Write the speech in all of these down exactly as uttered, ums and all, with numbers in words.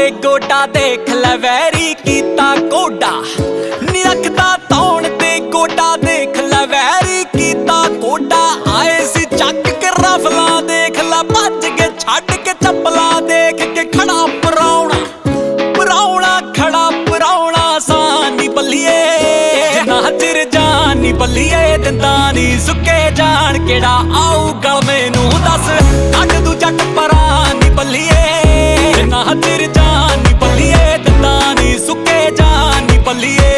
ਤੇ ਗੋਡਾ ਦੇਖ ਲੈ ਵੈਰੀ ਕੀਤਾ ਕੋਡਾ ਨੀ ਰੱਖਦਾ ਤੌਣ ਤੇ ਗੋਡਾ ਦੇਖ ਲੈ ਵੈਰੀ ਕੀਤਾ ਕੋਡਾ ਆਏ ਸੀ ਚੱਕ ਕੇ ਰਫਲਾ ਦੇਖ ਲੈ ਭੱਜ ਕੇ ਛੱਡ ਕੇ ਚੱਪਲਾ ਦੇਖ ਕੇ ਖੜਾ ਪਰਾਉਣਾ ਪਰਾਉਣਾ ਖੜਾ ਪਰਾਉਣਾ ਸਾਨੀ ਬੱਲੀਏ ਜਿੰਨਾ ਚਿਰ ਜਾਨ ਨੀ ਬੱਲੀਏ ਦਿੰਦਾ ਨੀ ਸੁੱਕੇ ਜਾਣ ਕਿਹੜਾ ਆਊ ਗਲ ਮੈਨੂੰ ਦੱਸ ਕੱਢ ਦੂ ਜੱਟ ਪਰਾਂ ਨੀ ਬੱਲੀਏ ਜਿੰਨਾ ਚਿਰ ਜਾਨ ਨੀ ਬੱਲੀਏ ਦਿੰਦਾ ਨੀ ਸੁੱਕੇ ਜਾਣ ਨੀ ਬੱਲੀਏ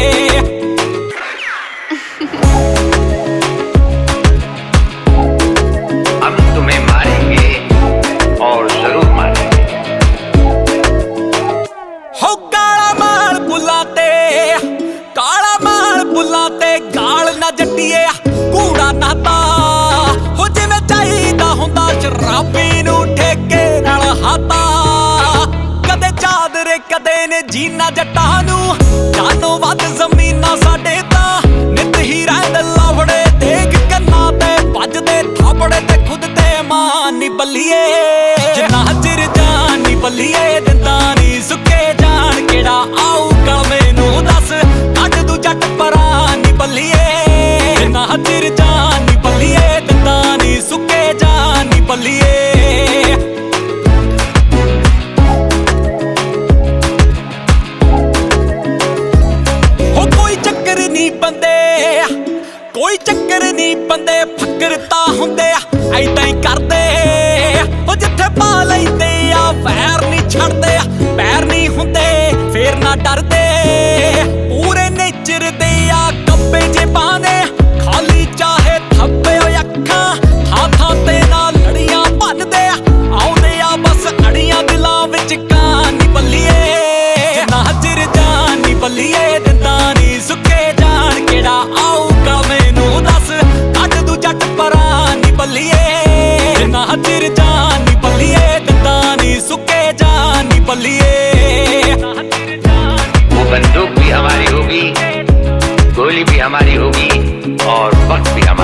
हम तुम्हें मारेंगे और जरूर मारेंगे। हो काला माल बुला ते काला माल बुला ते गाल ना जट्टिए कूड़ा नाता हो जिवें चाहीदा हुंदा शराबी नूं ठेके नाल हाता कदे चादरे कदे ने जीना जट्टां नूं जानो वध ज़मीनां साडे तां नित ही रहिंदे लावड़े देख कन्नां ते भजदे थापड़े ते खुद ते मान नी बल्लीए जिन्ना चिर जान नी बल्लीए दिंदा नी सुक्के जान केड़ा आऊ गल मैनूं दस कढ दू जट परां नी बल्लीए जिन्ना चिर जान नी बल्लीए दिंदा नी सुक्के जान नी बल्लीए कोई चक्कर नी बंदे फकर तां हुंदे ऐदां ही करदे ओ जिथे पा लैंदे आ वैर नी छड्डदे पैर नी हुंदे फेर ना डरदे पूरे नेचर दे आ कब्बे जे पाने खाली चाहे थप्पे ओ अखां थां थां ते ना लड़ियां भनदे आउंदे आ बस अड़ियां दिलां विच कां नी बल्लीए जिन्ना चिर जान नी बल्लीए दिंदा नी सुक्के जान केड़ा आऊ जिन्ना चिर जान नी बल्लीए दिंदा नी सुक्के जान नी बल्लीए। वो बंदूक भी हमारी होगी, गोली भी हमारी होगी और वक्त भी हमारा।